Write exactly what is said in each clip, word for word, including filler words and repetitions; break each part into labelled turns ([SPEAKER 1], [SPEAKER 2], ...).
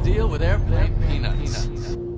[SPEAKER 1] deal with airplane peanuts?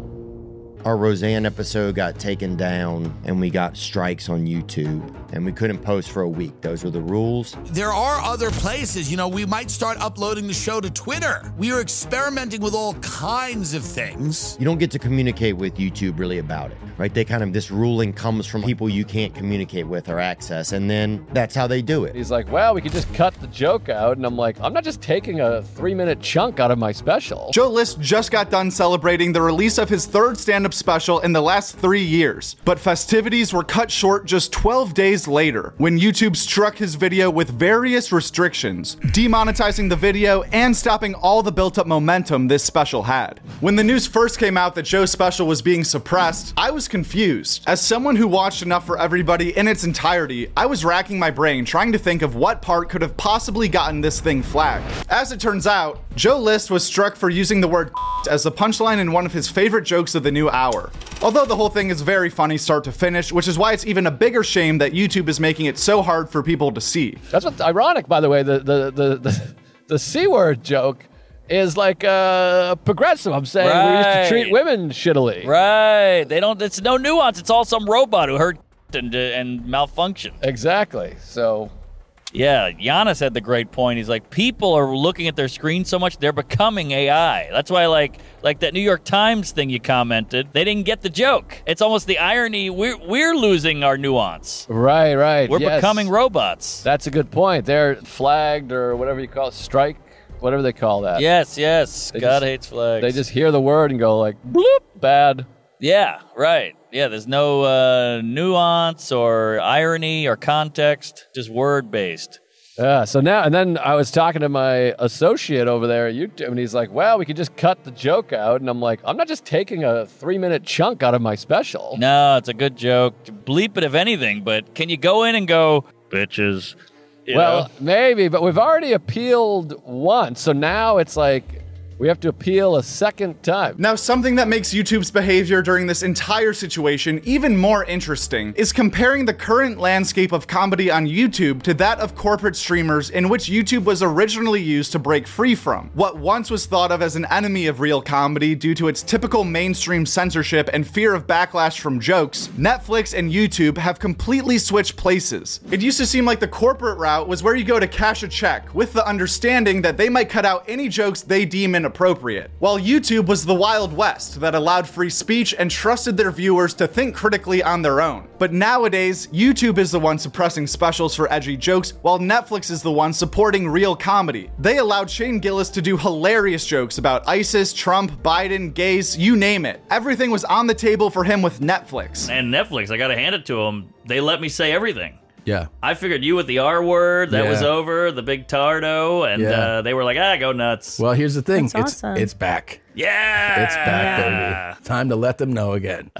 [SPEAKER 2] Our Roseanne episode got taken down and we got strikes on YouTube and we couldn't post for a week. Those were the rules.
[SPEAKER 3] There are other places. You know, we might start uploading the show to Twitter. We are experimenting with all kinds of things.
[SPEAKER 2] You don't get to communicate with YouTube really about it, right? They kind of, this ruling comes from people you can't communicate with or access, and then that's how they do it.
[SPEAKER 4] He's like, well, we could just cut the joke out. And I'm like, I'm not just taking a three-minute chunk out of my special.
[SPEAKER 5] Joe List just got done celebrating the release of his third stand-up special in the last three years. But festivities were cut short just twelve days later when YouTube struck his video with various restrictions, demonetizing the video and stopping all the built-up momentum this special had. When the news first came out that Joe's special was being suppressed, I was confused. As someone who watched Enough for Everybody in its entirety, I was racking my brain trying to think of what part could have possibly gotten this thing flagged. As it turns out, Joe List was struck for using the word as the punchline in one of his favorite jokes of the new hour. Although the whole thing is very funny start to finish, which is why it's even a bigger shame that YouTube is making it so hard for people to see.
[SPEAKER 4] That's what's ironic, by the way. The the the the, the C word joke is like uh, progressive. I'm saying
[SPEAKER 6] right.
[SPEAKER 4] we used to treat women shittily.
[SPEAKER 6] Right. They don't. It's no nuance. It's all some robot who hurt and and malfunction.
[SPEAKER 4] Exactly. So.
[SPEAKER 6] Yeah, Giannis had the great point. He's like, people are looking at their screen so much, they're becoming A I. That's why, like, like that New York Times thing you commented, they didn't get the joke. It's almost the irony. We're we're losing our nuance.
[SPEAKER 4] Right, right.
[SPEAKER 6] We're
[SPEAKER 4] yes.
[SPEAKER 6] becoming robots.
[SPEAKER 4] That's a good point. They're flagged or whatever you call it, strike, whatever they call that.
[SPEAKER 6] Yes, yes.
[SPEAKER 4] They
[SPEAKER 6] God
[SPEAKER 4] just,
[SPEAKER 6] hates flags.
[SPEAKER 4] They just hear the word and go like, bloop, bad.
[SPEAKER 6] Yeah, right. Yeah, there's no uh, nuance or irony or context, just word-based.
[SPEAKER 4] Yeah, so now, and then I was talking to my associate over there at YouTube, and he's like, well, we could just cut the joke out. And I'm like, I'm not just taking a three-minute chunk out of my special.
[SPEAKER 6] No, it's a good joke. Bleep it if anything, but can you go in and go, bitches? You
[SPEAKER 4] well,
[SPEAKER 6] know?
[SPEAKER 4] maybe, but we've already appealed once, so now it's like we have to appeal a second time.
[SPEAKER 5] Now, something that makes YouTube's behavior during this entire situation even more interesting is comparing the current landscape of comedy on YouTube to that of corporate streamers in which YouTube was originally used to break free from. What once was thought of as an enemy of real comedy due to its typical mainstream censorship and fear of backlash from jokes, Netflix and YouTube have completely switched places. It used to seem like the corporate route was where you go to cash a check, with the understanding that they might cut out any jokes they deem inappropriate. appropriate, while YouTube was the Wild West that allowed free speech and trusted their viewers to think critically on their own. But nowadays, YouTube is the one suppressing specials for edgy jokes, while Netflix is the one supporting real comedy. They allowed Shane Gillis to do hilarious jokes about ISIS, Trump, Biden, gays, you name it. Everything was on the table for him with Netflix.
[SPEAKER 6] And Netflix, I gotta hand it to them, they let me say everything.
[SPEAKER 7] Yeah.
[SPEAKER 6] I figured you with the R word, that
[SPEAKER 7] yeah.
[SPEAKER 6] was over, the big tardo, and
[SPEAKER 7] yeah.
[SPEAKER 6] uh, they were like, ah, go nuts.
[SPEAKER 7] Well, here's the thing.
[SPEAKER 8] That's
[SPEAKER 7] it's
[SPEAKER 8] awesome.
[SPEAKER 7] it's back.
[SPEAKER 6] Yeah.
[SPEAKER 7] It's back,
[SPEAKER 6] yeah.
[SPEAKER 7] baby. Time to let them know again.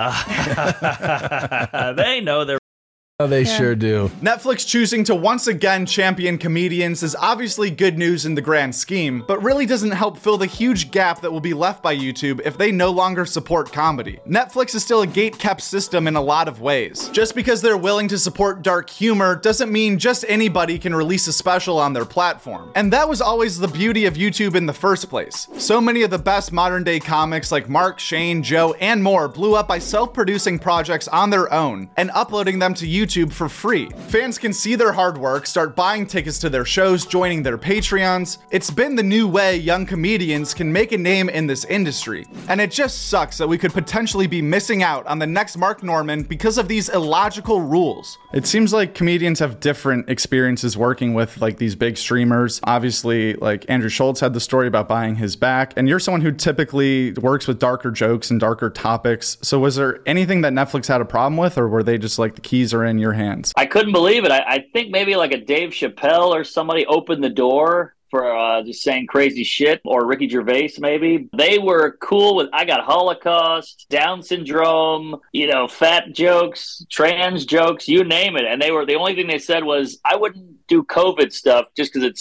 [SPEAKER 6] They know they're
[SPEAKER 7] Oh, they
[SPEAKER 8] Yeah.
[SPEAKER 7] sure do.
[SPEAKER 5] Netflix choosing to once again champion comedians is obviously good news in the grand scheme, but really doesn't help fill the huge gap that will be left by YouTube if they no longer support comedy. Netflix is still a gate-kept system in a lot of ways. Just because they're willing to support dark humor doesn't mean just anybody can release a special on their platform. And that was always the beauty of YouTube in the first place. So many of the best modern-day comics like Mark, Shane, Joe, and more blew up by self-producing projects on their own and uploading them to YouTube for free. Fans can see their hard work, start buying tickets to their shows, joining their Patreons. It's been the new way young comedians can make a name in this industry. And it just sucks that we could potentially be missing out on the next Mark Norman because of these illogical rules. It seems like comedians have different experiences working with like these big streamers. Obviously, like Andrew Schultz had the story about buying his back, and you're someone who typically works with darker jokes and darker topics. So was there anything that Netflix had a problem with, or were they just like the keys are in your hands?
[SPEAKER 9] I couldn't believe it. I, I think maybe like a Dave Chappelle or somebody opened the door for uh, just saying crazy shit, or Ricky Gervais maybe. They were cool with, I got Holocaust, Down syndrome, you know, fat jokes, trans jokes, you name it. And they were, the only thing they said was, I wouldn't do COVID stuff just because it's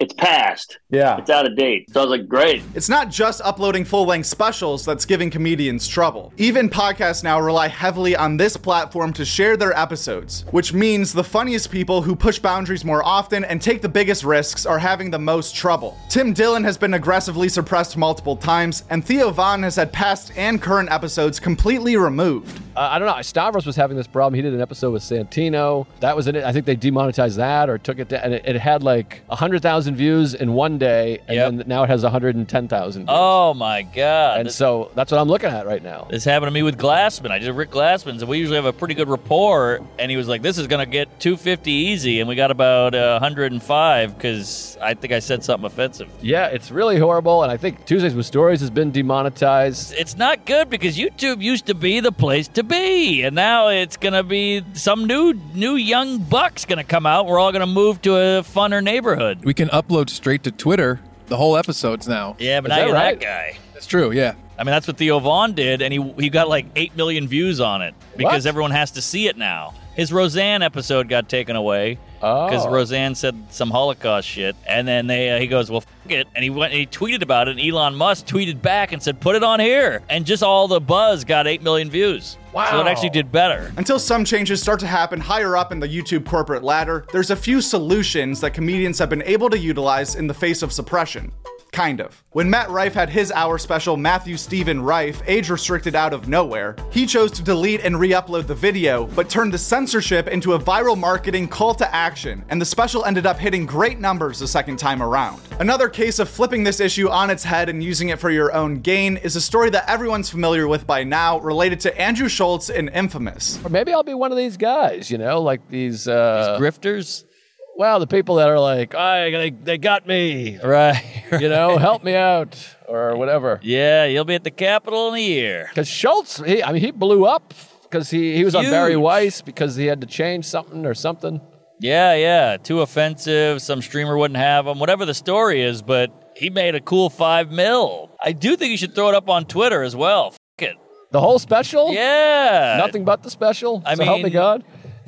[SPEAKER 9] it's past.
[SPEAKER 8] Yeah.
[SPEAKER 9] It's out of date. So I was like, great.
[SPEAKER 5] It's not just uploading full-length specials that's giving comedians trouble. Even podcasts now rely heavily on this platform to share their episodes, which means the funniest people who push boundaries more often and take the biggest risks are having the most trouble. Tim Dillon has been aggressively suppressed multiple times, and Theo Von has had past and current episodes completely removed.
[SPEAKER 4] Uh, I don't know. Stavros was having this problem. He did an episode with Santino. That was in it. I think they demonetized that or took it down. And it, it had like one hundred thousand views in one day. And
[SPEAKER 6] Yep.
[SPEAKER 4] then now it has one hundred ten thousand views.
[SPEAKER 6] Oh, my God.
[SPEAKER 4] And
[SPEAKER 6] This,
[SPEAKER 4] so that's what I'm looking at right now.
[SPEAKER 6] this happened to me with Glassman. I did Rick Glassman's, and we usually have a pretty good rapport. And he was like, this is going to get two fifty easy. And we got about uh, one hundred five because I think I said something offensive.
[SPEAKER 4] Yeah, it's really horrible. And I think Tuesdays with Stories has been demonetized.
[SPEAKER 6] It's not good because YouTube used to be the place to be, and now it's gonna be some new new young buck's gonna come out. We're all gonna move to a funner neighborhood.
[SPEAKER 1] We can upload straight to Twitter the whole episodes now.
[SPEAKER 6] Yeah, but
[SPEAKER 4] Is
[SPEAKER 6] now
[SPEAKER 4] that
[SPEAKER 6] you're
[SPEAKER 4] right?
[SPEAKER 6] that guy.
[SPEAKER 1] That's true, yeah.
[SPEAKER 6] I mean, that's what Theo Von did, and he he got like eight million views on it because
[SPEAKER 4] What?
[SPEAKER 6] everyone has to see it now. His Roseanne episode got taken away because
[SPEAKER 4] Oh.
[SPEAKER 6] Roseanne said some Holocaust shit, and then they uh, he goes, well, f- it, and he went and he tweeted about it, and Elon Musk tweeted back and said, put it on here, and just all the buzz got eight million views. Wow. So it actually did better.
[SPEAKER 5] Until some changes start to happen higher up in the YouTube corporate ladder, there's a few solutions that comedians have been able to utilize in the face of suppression. Kind of. When Matt Rife had his hour special, Matthew Stephen Rife, age restricted out of nowhere, he chose to delete and re-upload the video, but turned the censorship into a viral marketing call to action, and the special ended up hitting great numbers the second time around. Another case of flipping this issue on its head and using it for your own gain is a story that everyone's familiar with by now, related to Andrew Schultz in Infamous.
[SPEAKER 4] Or maybe I'll be one of these guys, you know, like these, uh,
[SPEAKER 6] Grifters?
[SPEAKER 4] well, the people that are like, I, they, they got me,
[SPEAKER 6] Right.
[SPEAKER 4] you know, help me out, or whatever.
[SPEAKER 6] Yeah, you'll be at the Capitol in a year.
[SPEAKER 4] Because Schultz, he, I mean, he blew up because he, he was on Barry
[SPEAKER 6] Huge.
[SPEAKER 4] Weiss because he had to change something or something.
[SPEAKER 6] Yeah, yeah. Too offensive. Some streamer wouldn't have him. Whatever the story is, but he made a cool five mil. I do think you should throw it up on Twitter as well. F it.
[SPEAKER 4] The whole special?
[SPEAKER 6] Yeah.
[SPEAKER 4] Nothing but the special?
[SPEAKER 6] I
[SPEAKER 4] so help me
[SPEAKER 6] mean-
[SPEAKER 4] God.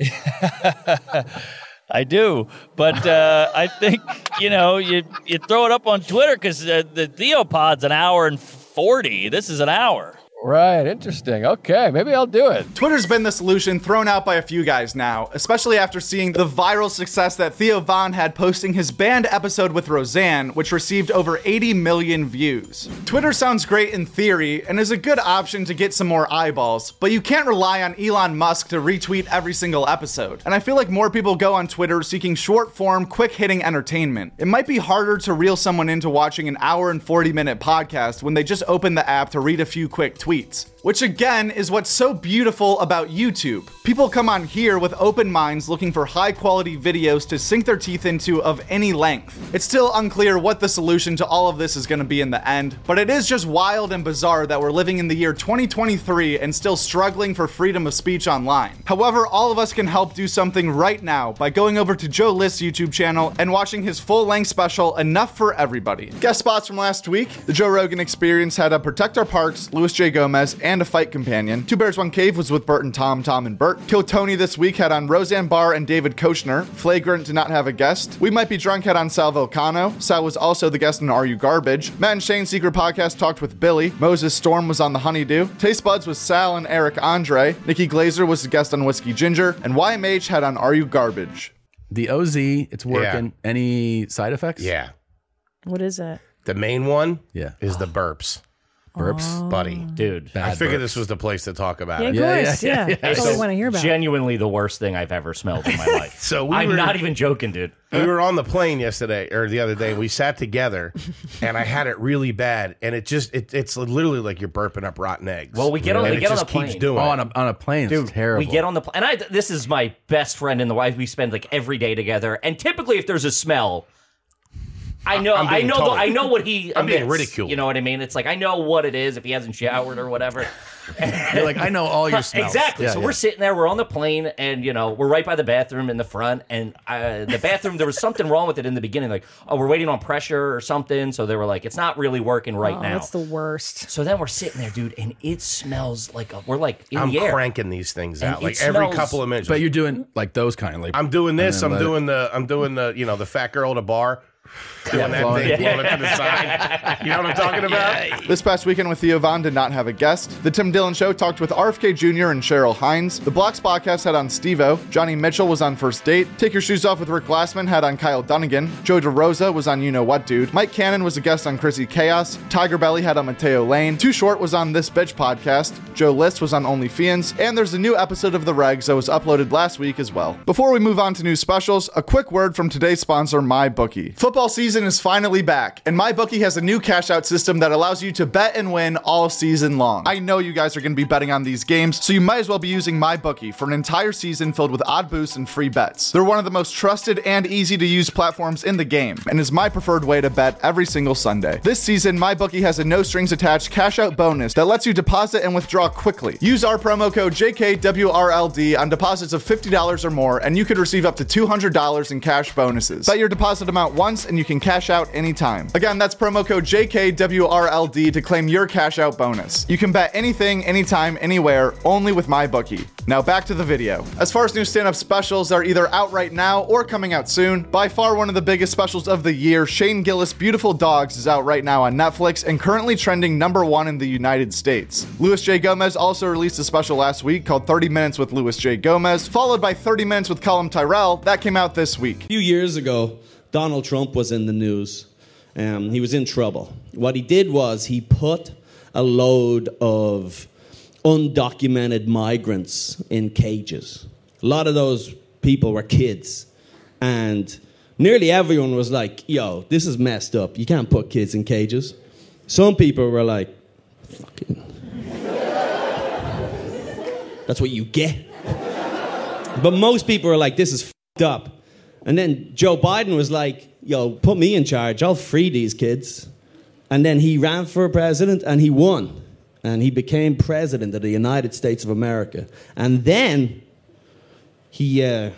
[SPEAKER 6] I do, but uh, I think you know you you throw it up on Twitter because uh, the Theopod's an hour and forty. This is an hour.
[SPEAKER 4] Right, interesting. Okay, maybe I'll do it.
[SPEAKER 5] Twitter's been the solution thrown out by a few guys now, especially after seeing the viral success that Theo Von had posting his band episode with Roseanne, which received over eighty million views. Twitter sounds great in theory and is a good option to get some more eyeballs, but you can't rely on Elon Musk to retweet every single episode. And I feel like more people go on Twitter seeking short-form, quick-hitting entertainment. It might be harder to reel someone into watching an hour and forty minute podcast when they just open the app to read a few quick tweets. Which again is what's so beautiful about YouTube. People come on here with open minds looking for high quality videos to sink their teeth into of any length. It's still unclear what the solution to all of this is going to be in the end, but it is just wild and bizarre that we're living in the year twenty twenty-three and still struggling for freedom of speech online. However, all of us can help do something right now by going over to Joe List's YouTube channel and watching his full-length special, Enough for Everybody. Guest spots from last week, The Joe Rogan Experience had a Protect Our Parks, Louis J. Gomez, and a fight companion. Two Bears, One Cave was with Bert and Tom, Tom and Bert. Kill Tony this week had on Roseanne Barr and David Kochner. Flagrant did not have a guest. We Might Be Drunk had on Sal Volcano. Sal was also the guest on Are You Garbage? Matt and Shane's Secret Podcast talked with Billy. Moses Storm was on The Honeydew. Taste Buds was Sal and Eric Andre. Nikki Glazer was the guest on Whiskey Ginger. And Y M H had on Are You Garbage?
[SPEAKER 7] The O Z, it's working.
[SPEAKER 10] Yeah.
[SPEAKER 7] Any side effects?
[SPEAKER 10] Yeah.
[SPEAKER 11] What is it?
[SPEAKER 10] The main one
[SPEAKER 7] Yeah.
[SPEAKER 10] is the burps.
[SPEAKER 7] Burps?
[SPEAKER 10] Buddy.
[SPEAKER 8] Dude.
[SPEAKER 10] I
[SPEAKER 7] Bad
[SPEAKER 10] figured
[SPEAKER 7] burps.
[SPEAKER 10] this was the place to talk about
[SPEAKER 11] Yeah, of
[SPEAKER 10] it.
[SPEAKER 7] Yeah,
[SPEAKER 11] course.
[SPEAKER 7] yeah,
[SPEAKER 11] Yeah,
[SPEAKER 7] yeah,
[SPEAKER 11] That's all we want to hear about.
[SPEAKER 8] Genuinely the worst thing I've ever smelled in my life.
[SPEAKER 10] So we
[SPEAKER 8] I'm
[SPEAKER 10] were,
[SPEAKER 8] not even joking, dude.
[SPEAKER 10] we were on the plane yesterday or the other day. We sat together and I had it really bad. And it just, it, it's literally like you're burping up rotten eggs.
[SPEAKER 8] Well, we get on-
[SPEAKER 10] and
[SPEAKER 8] we
[SPEAKER 10] it
[SPEAKER 8] get on
[SPEAKER 10] just
[SPEAKER 8] the
[SPEAKER 10] keeps
[SPEAKER 8] plane.
[SPEAKER 10] doing
[SPEAKER 7] Oh,
[SPEAKER 10] it.
[SPEAKER 7] on a, on a plane,
[SPEAKER 8] Dude,
[SPEAKER 7] it's terrible.
[SPEAKER 8] we get on the plane, and I. This is my best friend in the wife. We spend like every day together, and typically, if there's a smell, I know,
[SPEAKER 10] I'm
[SPEAKER 8] I
[SPEAKER 10] being
[SPEAKER 8] know,
[SPEAKER 10] told.
[SPEAKER 8] the, I know what he.
[SPEAKER 10] I'm being
[SPEAKER 8] emits,
[SPEAKER 10] ridiculed.
[SPEAKER 8] You know what I mean? It's like I know what it is if he hasn't showered or whatever.
[SPEAKER 7] You're like, I know all your smells.
[SPEAKER 8] Exactly.
[SPEAKER 7] Yeah,
[SPEAKER 8] so
[SPEAKER 7] yeah.
[SPEAKER 8] we're sitting there, we're on the plane, and you know, we're right by the bathroom in the front. And uh, the bathroom, there was something wrong with it in the beginning. Like, oh, we're waiting on pressure or something. So they were like, it's not really working right
[SPEAKER 11] Oh,
[SPEAKER 8] now.
[SPEAKER 11] that's the worst.
[SPEAKER 8] So then we're sitting there, dude, and it smells like a, we're like in
[SPEAKER 10] I'm
[SPEAKER 8] the air.
[SPEAKER 10] cranking these things
[SPEAKER 8] And
[SPEAKER 10] out
[SPEAKER 8] it
[SPEAKER 10] like every
[SPEAKER 8] smells-
[SPEAKER 10] couple of minutes.
[SPEAKER 7] But you're doing like those kind of like.
[SPEAKER 10] I'm doing this.
[SPEAKER 7] and
[SPEAKER 10] I'm
[SPEAKER 7] then let
[SPEAKER 10] doing the. I'm doing the. You know, the fat girl at a bar Doing that
[SPEAKER 1] blowing
[SPEAKER 10] thing,
[SPEAKER 1] it.
[SPEAKER 10] blowing it to the side. You know what I'm talking about?
[SPEAKER 5] This past weekend with Theo Von did not have a guest. The Tim Dillon Show talked with R F K Junior and Cheryl Hines. The Blocks Podcast had on Steve-O. Johnny Mitchell was on First Date. Take Your Shoes Off with Rick Glassman had on Kyle Dunnigan. Joe DeRosa was on You Know What Dude. Mike Cannon was a guest on Chrissy Chaos. Tiger Belly had on Mateo Lane. Too Short was on This Bitch Podcast. Joe List was on OnlyFans. And there's a new episode of The Regs that was uploaded last week as well. Before we move on to new specials, a quick word from today's sponsor, MyBookie. Football season is finally back, and MyBookie has a new cash out system that allows you to bet and win all season long. I know you guys are going to be betting on these games, so you might as well be using MyBookie for an entire season filled with odd boosts and free bets. They're one of the most trusted and easy to use platforms in the game, and is my preferred way to bet every single Sunday. This season, MyBookie has a no strings attached cash out bonus that lets you deposit and withdraw quickly. Use our promo code J K W R L D on deposits of fifty dollars or more, and you could receive up to two hundred dollars in cash bonuses. Bet your deposit amount once, and you can cash out anytime. Again, that's promo code J K W R L D to claim your cash out bonus. You can bet anything, anytime, anywhere, only with MyBookie. Now back to the video. As far as new stand-up specials, they're either out right now or coming out soon. By far one of the biggest specials of the year, Shane Gillis' Beautiful Dogs is out right now on Netflix and currently trending number one in the United States. Louis J. Gomez also released a special last week called thirty minutes with Louis J. Gomez, followed by thirty minutes with Colin Tyrell. That came out this week.
[SPEAKER 12] A few years ago, Donald Trump was in the news. Um, he was in trouble. What he did was he put a load of undocumented migrants in cages. A lot of those people were kids. And nearly everyone was like, yo, this is messed up. You can't put kids in cages. Some people were like, fucking... that's what you get. But most people were like, this is fucked up. And then Joe Biden was like, yo, put me in charge. I'll free these kids. And then he ran for president and he won. And he became president of the United States of America. And then he, uh...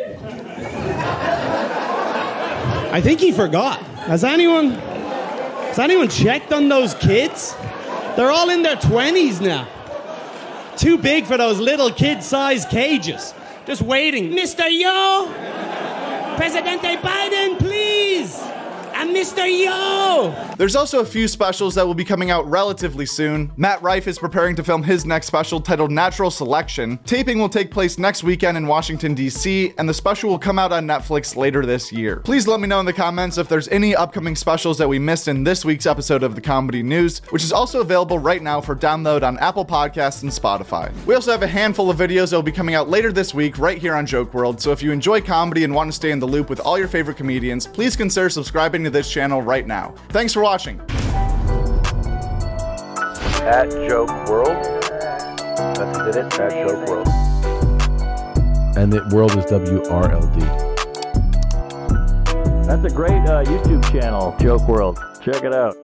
[SPEAKER 12] I think he forgot. Has anyone, has anyone checked on those kids? They're all in their twenties now. Too big for those little kid-sized cages. Just waiting. Mister Yo! Presidente Biden, please! I'm Mister Yo!
[SPEAKER 5] There's also a few specials that will be coming out relatively soon. Matt Rife is preparing to film his next special titled Natural Selection. Taping will take place next weekend in Washington, D C, and the special will come out on Netflix later this year. Please let me know in the comments if there's any upcoming specials that we missed in this week's episode of The Comedy News, which is also available right now for download on Apple Podcasts and Spotify. We also have a handful of videos that will be coming out later this week right here on Joke World, so if you enjoy comedy and want to stay in the loop with all your favorite comedians, please consider subscribing to this channel right now. Thanks for watching.
[SPEAKER 13] At Joke World. That's did it. At Joke World.
[SPEAKER 7] And the world is W R L D.
[SPEAKER 13] That's a great uh, YouTube channel, Joke World. Check it out.